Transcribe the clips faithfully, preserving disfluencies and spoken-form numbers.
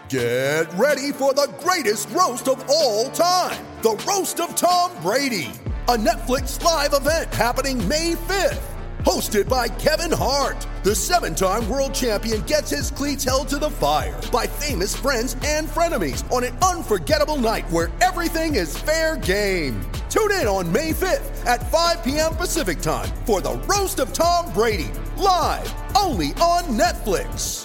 Get ready for the greatest roast of all time, the Roast of Tom Brady, a Netflix live event happening May fifth. Hosted by Kevin Hart, the seven-time world champion gets his cleats held to the fire by famous friends and frenemies on an unforgettable night where everything is fair game. Tune in on May fifth at five p.m. Pacific time for the Roast of Tom Brady, live only on Netflix.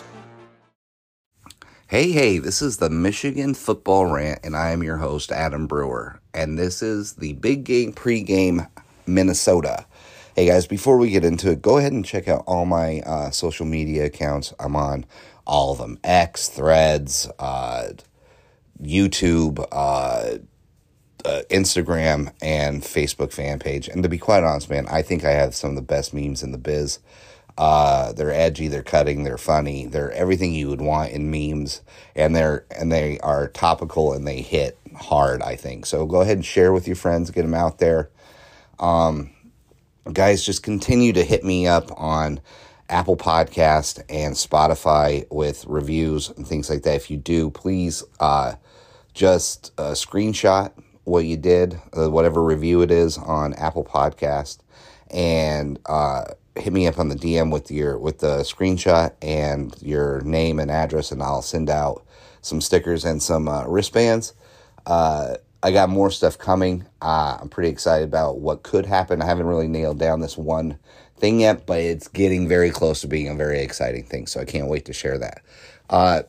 Hey, hey, this is the Michigan Football Rant, and I am your host, Adam Brewer, and this is the Big Game Pregame Minnesota. Hey guys, before we get into it, go ahead and check out all my uh, social media accounts. I'm on all of them. X, Threads, uh, YouTube, uh, uh, Instagram, and Facebook fan page. And to be quite honest, man, I think I have some of the best memes in the biz. Uh, they're edgy, they're cutting, they're funny, they're everything you would want in memes. And they're and they are topical and they hit hard, I think. So go ahead and share with your friends, get them out there. Um... Guys, just continue to hit me up on Apple Podcast and Spotify with reviews and things like that. If you do, please uh, just uh, screenshot what you did, uh, whatever review it is on Apple Podcast, and uh, hit me up on the D M with your with the screenshot and your name and address, and I'll send out some stickers and some uh, wristbands. Uh, I got more stuff coming. Uh, I'm pretty excited about what could happen. I haven't really nailed down this one thing yet, but it's getting very close to being a very exciting thing, so I can't wait to share that. Uh,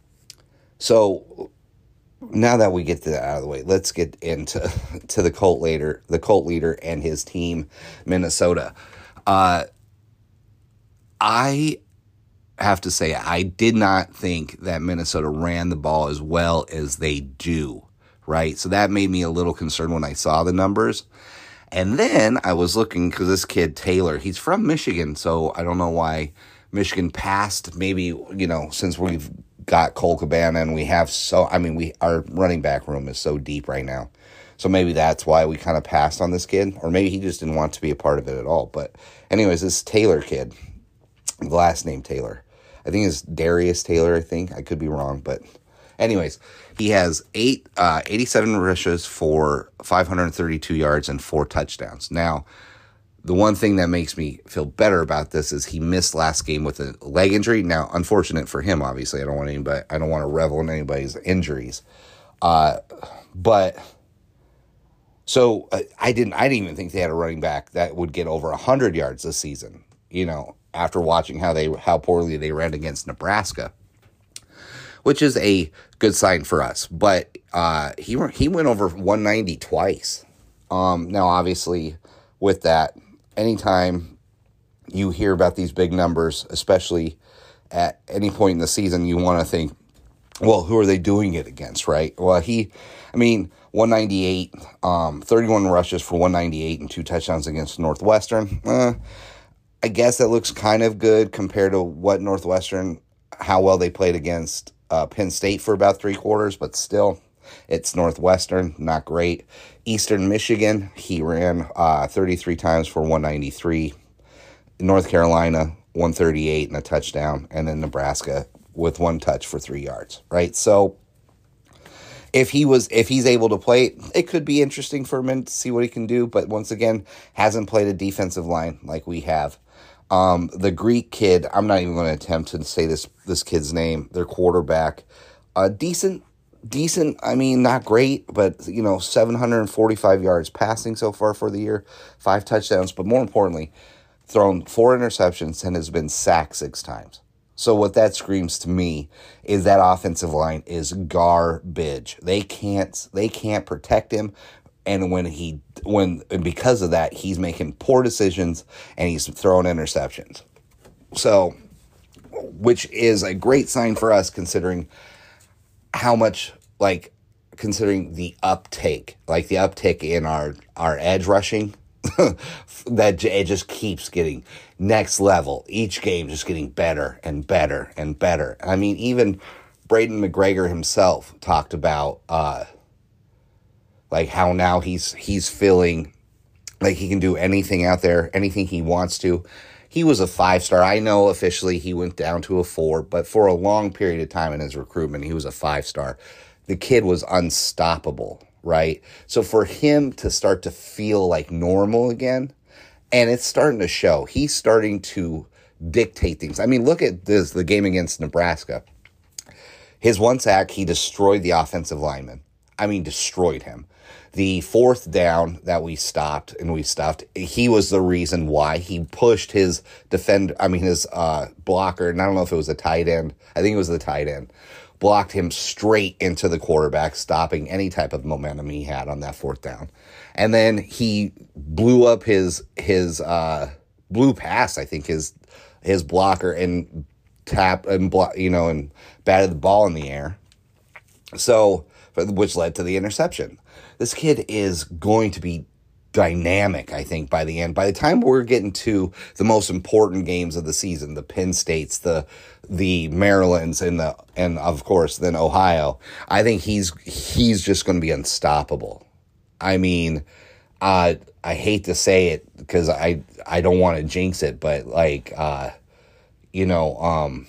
so now that we get that out of the way, let's get into to the cult leader, the cult leader and his team, Minnesota. Uh, I have to say, I did not think that Minnesota ran the ball as well as they do. Right, so that made me a little concerned when I saw the numbers. And then I was looking, because this kid, Taylor, he's from Michigan, so I don't know why Michigan passed. Maybe, you know, since we've got Cole Cabana and we have so, I mean, we our running back room is so deep right now. So maybe that's why we kind of passed on this kid. Or maybe he just didn't want to be a part of it at all. But anyways, this Taylor kid, the last name Taylor, I think it's Darius Taylor, I think. I could be wrong, but anyways, he has eight, uh, eighty-seven rushes for five hundred thirty-two yards and four touchdowns. Now, the one thing that makes me feel better about this is he missed last game with a leg injury. Now, unfortunate for him, obviously. I don't want anybody. I don't want to revel in anybody's injuries. Uh, but so uh, I didn't. I didn't even think they had a running back that would get over a hundred yards this season. You know, after watching how they how poorly they ran against Nebraska, which is a good sign for us. But uh, he he went over one ninety twice. Um, now, obviously, with that, anytime you hear about these big numbers, especially at any point in the season, you want to think, well, who are they doing it against, right? Well, he, I mean, one ninety-eight, um, thirty-one rushes for one ninety-eight and two touchdowns against Northwestern. Uh, I guess that looks kind of good compared to what Northwestern, how well they played against Uh, Penn State for about three quarters, but still, it's Northwestern, not great. Eastern Michigan, he ran uh, thirty-three times for one ninety-three. North Carolina, one thirty-eight and a touchdown. And then Nebraska with one touch for three yards, right? So if he was, if he's able to play, it could be interesting for him to see what he can do. But once again, hasn't played a defensive line like we have. Um, the Greek kid, I'm not even going to attempt to say this this kid's name, their quarterback, uh, decent, decent, I mean, not great, but, you know, seven hundred forty-five yards passing so far for the year, five touchdowns, but more importantly, thrown four interceptions and has been sacked six times. So what that screams to me is that offensive line is garbage. They can't, they can't protect him. And when he, when, and because of that, he's making poor decisions and he's throwing interceptions. So, which is a great sign for us considering how much, like, considering the uptake, like the uptick in our, our edge rushing, that it just keeps getting next level. Each game just getting better and better and better. I mean, even Braden McGregor himself talked about, uh, like how now he's he's feeling like he can do anything out there, anything he wants to. he was a five-star. I know officially he went down to a four, but for a long period of time in his recruitment, he was a five-star. The kid was unstoppable, right? So for him to start to feel like normal again, and it's starting to show, he's starting to dictate things. I mean, look at this, the game against Nebraska. His one sack, he destroyed the offensive lineman. I mean, destroyed him. The fourth down that we stopped and we stuffed, he was the reason why. He pushed his defender, I mean, his uh, blocker, and I don't know if it was a tight end. I think it was the tight end. Blocked him straight into the quarterback, stopping any type of momentum he had on that fourth down. And then he blew up his, his uh, blew past, I think, his his blocker and tap and, blo- you know, and batted the ball in the air. So, which led to the interception. This kid is going to be dynamic, I think, by the end. By the time we're getting to the most important games of the season, the Penn States, the the Marylands, and the and of course then Ohio, I think he's he's just going to be unstoppable. I mean, uh, I hate to say it because I I don't want to jinx it, but like uh, you know, um,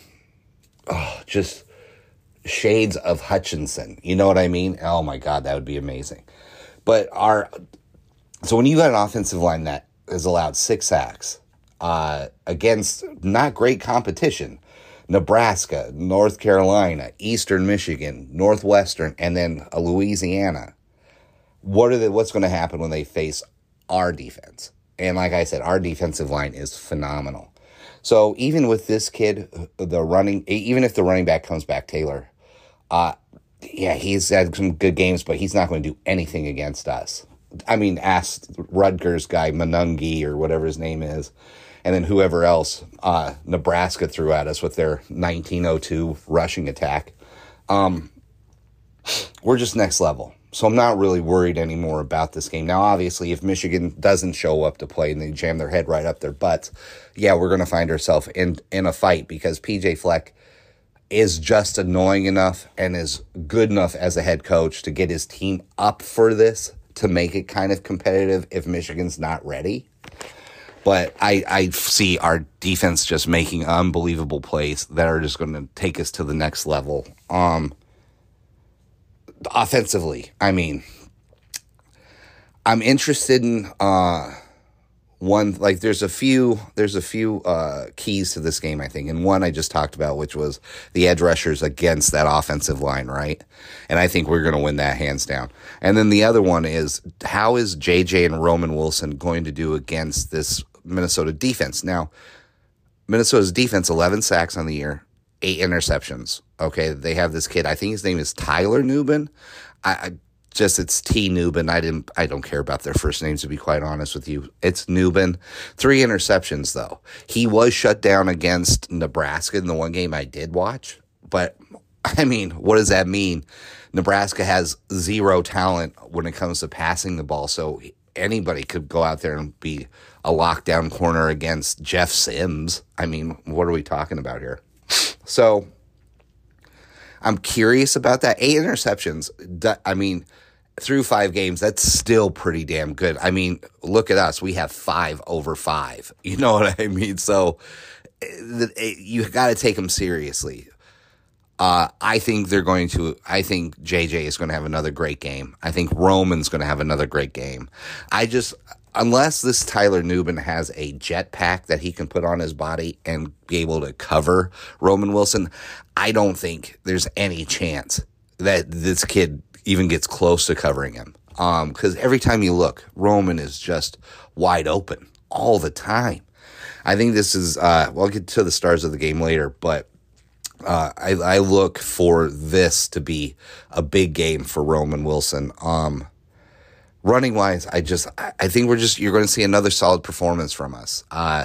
oh, just shades of Hutchinson. You know what I mean? Oh my God, that would be amazing. But our so when you got an offensive line that has allowed six sacks uh, against not great competition, Nebraska, North Carolina, Eastern Michigan, Northwestern, and then a Louisiana, what are the, what's going to happen when they face our defense? And like I said, our defensive line is phenomenal. So even with this kid, the running, even if the running back comes back, Taylor, uh, yeah, he's had some good games, but he's not going to do anything against us. I mean, ask Rutgers guy, Manungi, or whatever his name is, and then whoever else uh, Nebraska threw at us with their nineteen oh two rushing attack. Um, we're just next level. So I'm not really worried anymore about this game. Now, obviously, if Michigan doesn't show up to play and they jam their head right up their butts, yeah, we're going to find ourselves in, in a fight because P J Fleck is just annoying enough and is good enough as a head coach to get his team up for this, to make it kind of competitive if Michigan's not ready. But I, I see our defense just making unbelievable plays that are just going to take us to the next level. Um, offensively, I mean, I'm interested in uh, one, like there's a few, there's a few uh, keys to this game, I think. And one I just talked about, which was the edge rushers against that offensive line, right? And I think we're going to win that hands down. And then the other one is, how is J J and Roman Wilson going to do against this Minnesota defense? Now, Minnesota's defense, eleven sacks on the year, eight interceptions. Okay, they have this kid, I think his name is Tyler Nubin. I, I just, it's T. Nubin. I didn't, I don't care about their first names, to be quite honest with you. It's Nubin. Three interceptions, though. He was shut down against Nebraska in the one game I did watch. But, I mean, what does that mean? Nebraska has zero talent when it comes to passing the ball, so anybody could go out there and be a lockdown corner against Jeff Sims. I mean, what are we talking about here? So I'm curious about that. Eight interceptions. I mean, through five games, that's still pretty damn good. I mean, look at us. We have five over five. You know what I mean? So you got to take them seriously. Uh, I think they're going to, I think J J is going to have another great game. I think Roman's going to have another great game. I just, unless this Tyler Nubin has a jetpack that he can put on his body and be able to cover Roman Wilson, I don't think there's any chance that this kid even gets close to covering him. Um, because every time you look, Roman is just wide open all the time. I think this is, uh, well, I'll get to the stars of the game later, but Uh, I, I look for this to be a big game for Roman Wilson. Um, running wise, I just, I think we're just, you're going to see another solid performance from us. Uh,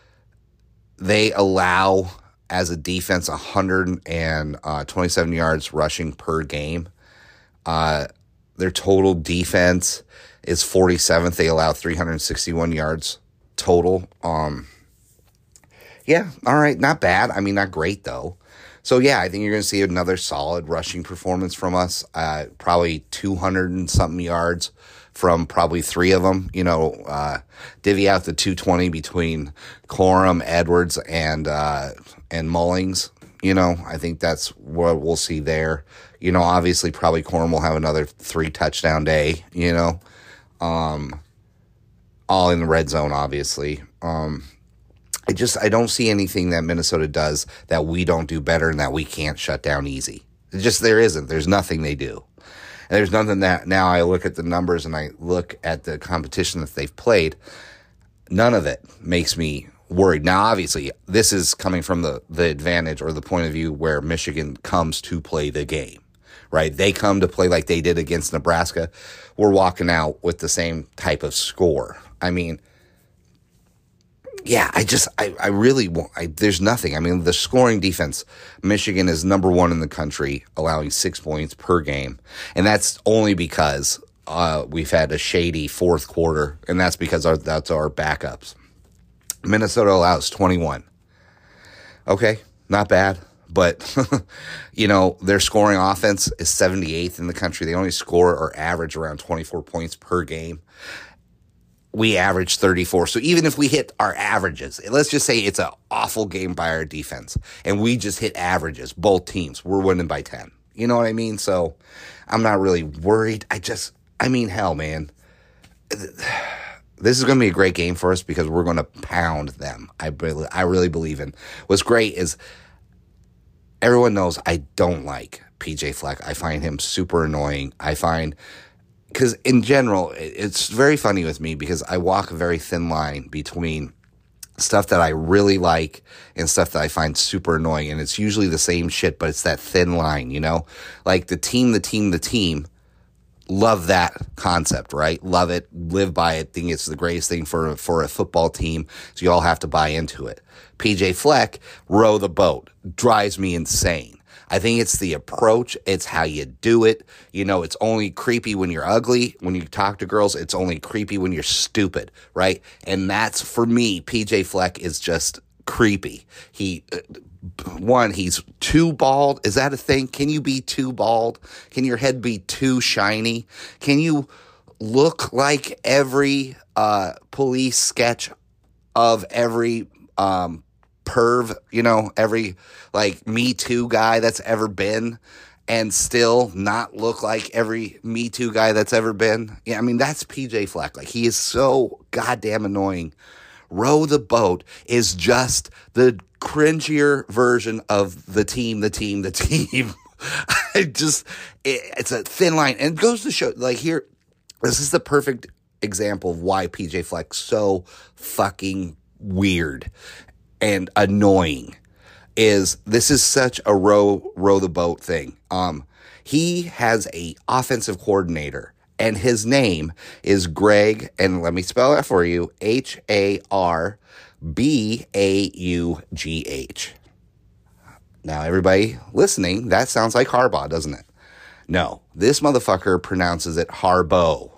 they allow, as a defense, one hundred twenty-seven yards rushing per game. Uh, their total defense is forty-seventh. They allow three hundred sixty-one yards total. Um, yeah, all right, not bad. I mean, not great though. So, yeah, I think you're going to see another solid rushing performance from us. Uh, probably two hundred and something yards from probably three of them. You know, uh, divvy out the two twenty between Corum, Edwards, and uh, and Mullings. You know, I think that's what we'll see there. You know, obviously, probably Corum will have another three touchdown day. You know, um, all in the red zone, obviously. Um, I just, I don't see anything that Minnesota does that we don't do better and that we can't shut down easy. It just, there isn't. There's nothing they do. And there's nothing that, now I look at the numbers and I look at the competition that they've played, none of it makes me worried. Now, obviously, this is coming from the, the advantage or the point of view where Michigan comes to play the game, right? They come to play like they did against Nebraska. We're walking out with the same type of score. I mean, yeah, I just, I, I really want, I, there's nothing. I mean, the scoring defense, Michigan is number one in the country, allowing six points per game. And that's only because uh, we've had a shady fourth quarter, and that's because our, that's our backups. Minnesota allows twenty-one. Okay, not bad. But, you know, their scoring offense is seventy-eighth in the country. They only score or average around twenty-four points per game. We average thirty-four. So even if we hit our averages, let's just say it's an awful game by our defense, and we just hit averages, both teams, we're winning by ten. You know what I mean? So I'm not really worried. I just, I mean, hell, man. This is going to be a great game for us because we're going to pound them. I really, I really believe in. What's great is everyone knows I don't like P J Fleck. I find him super annoying. I find... Because in general, it's very funny with me because I walk a very thin line between stuff that I really like and stuff that I find super annoying. And it's usually the same shit, but it's that thin line, you know? Like the team, the team, the team. Love that concept, right? Love it. Live by it. Think it's the greatest thing for, for a football team. So you all have to buy into it. P J Fleck, row the boat. Drives me insane. I think it's the approach. It's how you do it. You know, it's only creepy when you're ugly. When you talk to girls, it's only creepy when you're stupid, right? And that's, for me, P J Fleck is just creepy. He, one, he's too bald. Is that a thing? Can you be too bald? Can your head be too shiny? Can you look like every uh, police sketch of every um perv, you know, every, like, Me Too guy that's ever been, and still not look like every Me Too guy that's ever been? Yeah, I mean, that's P J Fleck. Like, he is so goddamn annoying. Row the Boat is just the cringier version of the team, the team, the team. I just, it, it's a thin line. And it goes to show, like, here, this is the perfect example of why P J Fleck's so fucking weird and annoying. Is this is such a row row the boat thing. Um, he has a offensive coordinator, and his name is Greg, and let me spell that for you: H A R B A U G H. Now, everybody listening, that sounds like Harbaugh, doesn't it? No, this motherfucker pronounces it Harbaugh.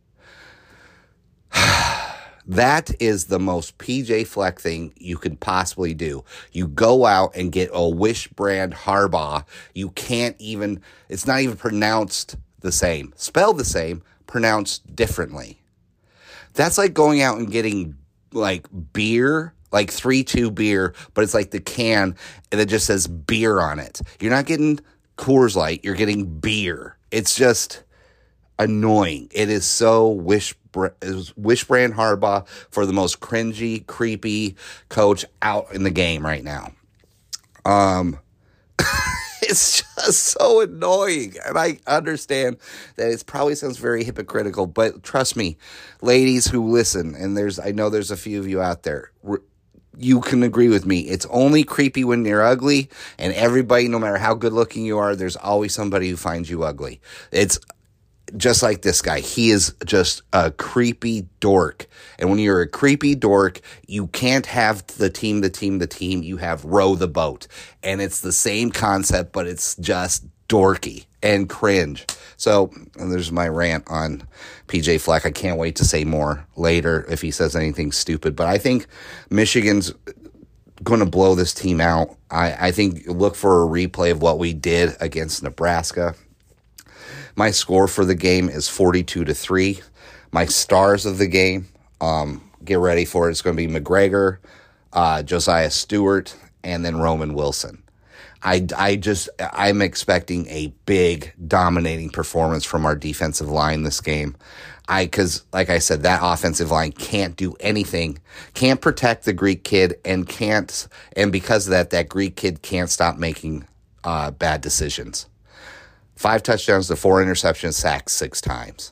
That is the most P J Fleck thing you could possibly do. You go out and get a Wish brand Harbaugh. You can't even, it's not even pronounced the same. Spelled the same, pronounced differently. That's like going out and getting, like, beer, like three two beer, but it's like the can that just says beer on it. You're not getting Coors Light, you're getting beer. It's just annoying. It is so Wish Wish brand Harbaugh for the most cringy, creepy coach out in the game right now. Um, it's just so annoying, and I understand that it probably sounds very hypocritical, but trust me, ladies who listen, and there's I know there's a few of you out there, you can agree with me. It's only creepy when you're ugly, and everybody, no matter how good looking you are, there's always somebody who finds you ugly. It's just like this guy. He is just a creepy dork. And when you're a creepy dork, you can't have the team, the team, the team. You have row the boat. And it's the same concept, but it's just dorky and cringe. So and there's my rant on P J Fleck. I can't wait to say more later if he says anything stupid. But I think Michigan's going to blow this team out. I, I think look for a replay of what we did against Nebraska. My score for the game is forty-two to three. My stars of the game, um, get ready for it. It's going to be McGregor, uh, Josiah Stewart, and then Roman Wilson. I, I just, I'm expecting a big dominating performance from our defensive line this game. I, cause like I said, that offensive line can't do anything, can't protect the Greek kid and can't, and because of that, that Greek kid can't stop making, uh, bad decisions. Five touchdowns to four interceptions, sacked six times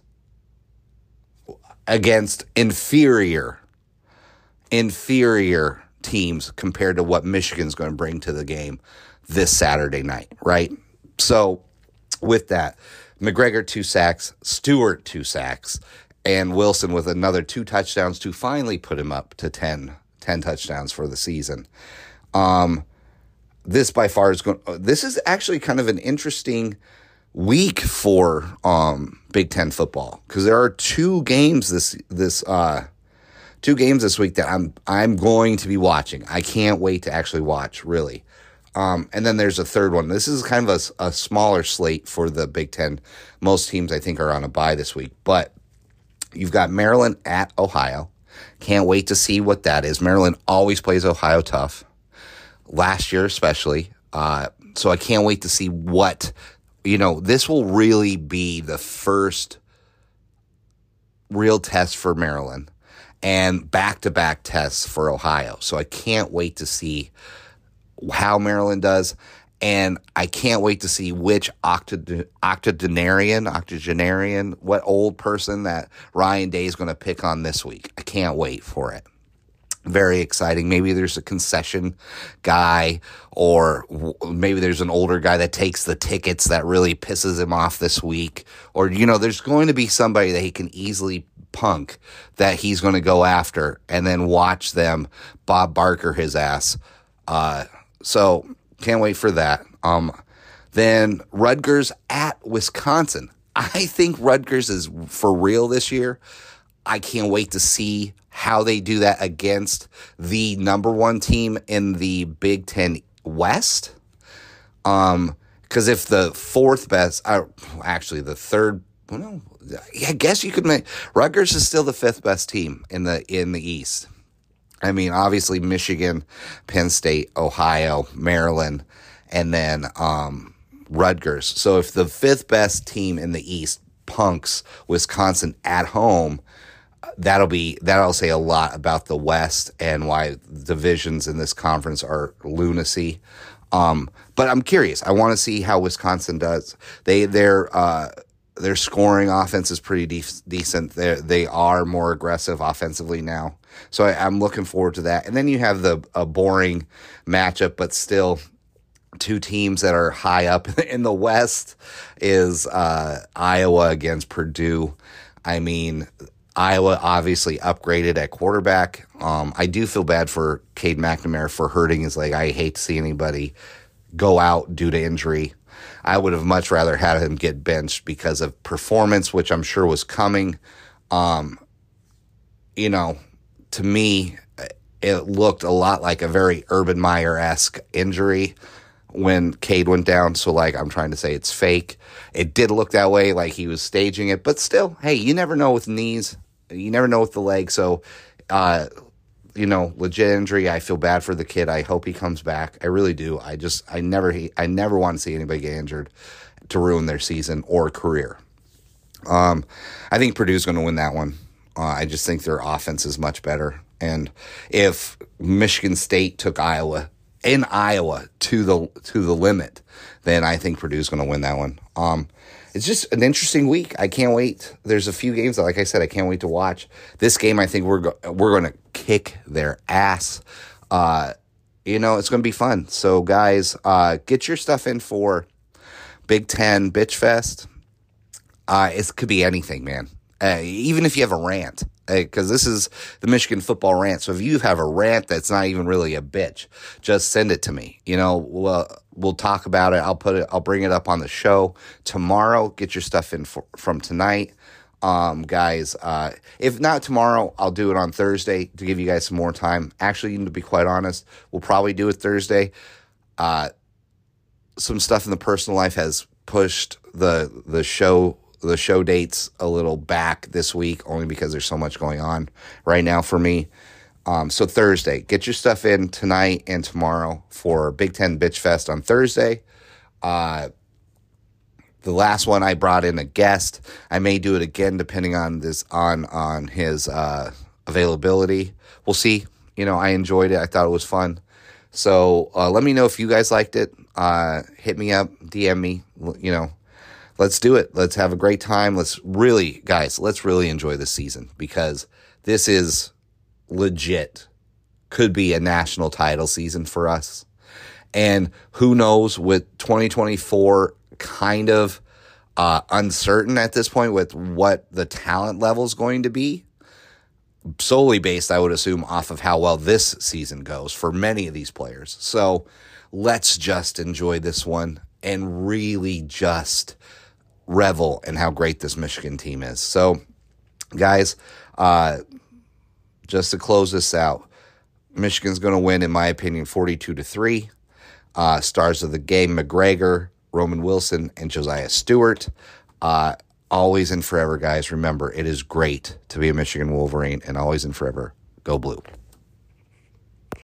against inferior, inferior teams compared to what Michigan's going to bring to the game this Saturday night, right? So with that, McGregor two sacks, Stewart two sacks, and Wilson with another two touchdowns to finally put him up to ten, ten touchdowns for the season. Um, this by far is going. This is actually kind of an interesting week for um, Big Ten football because there are two games this this uh, two games this week that I'm I'm going to be watching. I can't wait to actually watch, really. Um, and then there's a third one. This is kind of a, a smaller slate for the Big Ten. Most teams, I think, are on a bye this week. But you've got Maryland at Ohio. Can't wait to see what that is. Maryland always plays Ohio tough. Last year especially. Uh, so I can't wait to see what, you know, this will really be the first real test for Maryland and back-to-back tests for Ohio. So I can't wait to see how Maryland does, and I can't wait to see which octog- octogenarian, octogenarian, what old person that Ryan Day is going to pick on this week. I can't wait for it. Very exciting. Maybe there's a concession guy, or w- maybe there's an older guy that takes the tickets that really pisses him off this week, or, you know, there's going to be somebody that he can easily punk that he's going to go after and then watch them Bob Barker his ass. Uh, So, can't wait for that. Um, then Rutgers at Wisconsin. I think Rutgers is for real this year. I can't wait to see how they do that against the number one team in the Big Ten West. Um, because if the fourth best, uh, actually the third, well, no, I guess you could make Rutgers is still the fifth best team in the in the East. I mean, obviously Michigan, Penn State, Ohio, Maryland, and then um, Rutgers. So if the fifth best team in the East punks Wisconsin at home, that'll be that'll say a lot about the West and why divisions in this conference are lunacy. Um, but I'm curious. I want to see how Wisconsin does. They they're uh, their scoring offense is pretty de- decent. They they are more aggressive offensively now. So I, I'm looking forward to that. And then you have the a boring matchup, but still two teams that are high up in the West is uh, Iowa against Purdue. I mean, Iowa obviously upgraded at quarterback. Um, I do feel bad for Cade McNamara for hurting his leg. I hate to see anybody go out due to injury. I would have much rather had him get benched because of performance, which I'm sure was coming. Um, you know, to me, it looked a lot like a very Urban Meyer-esque injury when Cade went down. So, like, I'm trying to say it's fake. It did look that way, like he was staging it. But still, hey, you never know with knees. You never know with the leg. So, uh, you know, legit injury. I feel bad for the kid. I hope he comes back. I really do. I just, I never, I never want to see anybody get injured to ruin their season or career. Um, I think Purdue's going to win that one. Uh, I just think their offense is much better. And if Michigan State took Iowa in Iowa to the to the limit, then I think Purdue's going to win that one. Um, it's just an interesting week. I can't wait. There's a few games that, like I said, I can't wait to watch. This game, I think we're go- we're going to kick their ass. Uh, you know, it's going to be fun. So, guys, uh, get your stuff in for Big Ten Bitch Fest. Uh, it could be anything, man. Uh, even if you have a rant, because uh, this is the Michigan football rant. So if you have a rant that's not even really a bitch, just send it to me. You know, we'll, we'll talk about it. I'll put it, I'll bring it up on the show tomorrow. Get your stuff in for, from tonight. Um, guys, uh, if not tomorrow, I'll do it on Thursday to give you guys some more time. Actually, to be quite honest, we'll probably do it Thursday. Uh, some stuff in the personal life has pushed the the show the show dates a little back this week, only because there's so much going on right now for me. Um, so Thursday, get your stuff in tonight and tomorrow for Big Ten Bitch Fest on Thursday. Uh, the last one I brought in a guest. I may do it again depending on this on on his uh, availability. We'll see. You know, I enjoyed it. I thought it was fun. So uh, let me know if you guys liked it. Uh, hit me up, D M me. You know, let's do it. Let's have a great time. Let's really, guys, let's really enjoy this season, because this is legit. Could be a national title season for us. And who knows, with twenty twenty-four kind of uh, uncertain at this point with what the talent level is going to be, solely based, I would assume, off of how well this season goes for many of these players. So let's just enjoy this one and really just revel in how great this Michigan team is. So, guys, uh, just to close this out, Michigan's going to win, in my opinion, forty-two to three. Uh, stars of the game: McGregor, Roman Wilson, and Josiah Stewart. Uh, always and forever, guys, remember, it is great to be a Michigan Wolverine, and always and forever, go blue.